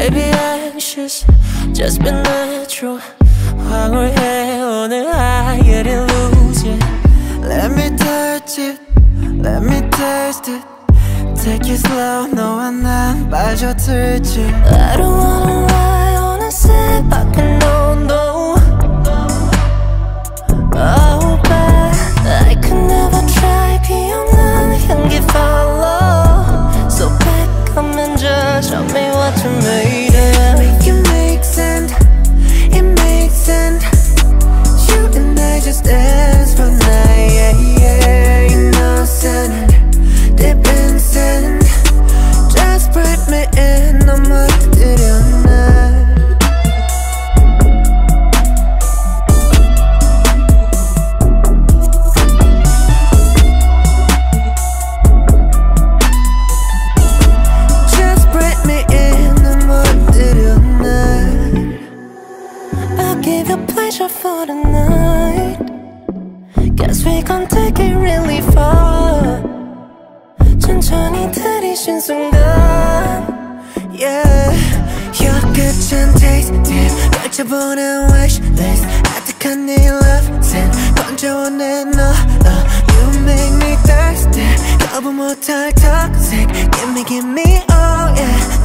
Baby anxious, just be natural. 황홀해 오늘 I didn't lose it. Let me touch it, let me taste it. Take it slow, 너와 난 빠져들지. I don't wanna lie, 어느새 밖에 no no. Oh bad, I could never try. 피어난 향기 follow. So back, come and judge. Tell me what you made it. Make it make sense, it makes sense. You and I just dance for night, yeah, yeah. Innocent, deep instant. Just breathe me in, 너무 들여놔. Just breathe me in, 너무 들여놔. I'll give you pleasure for the night. Guess we can take it really far. 천천히 들이쉬는 순간. Yeah, your 끝은 taste deep. 펼쳐보는 wishlist. 아득한 네 love scent. 번져오는 너. You make me thirsty. 거부 못할 toxic. Give me, oh yeah.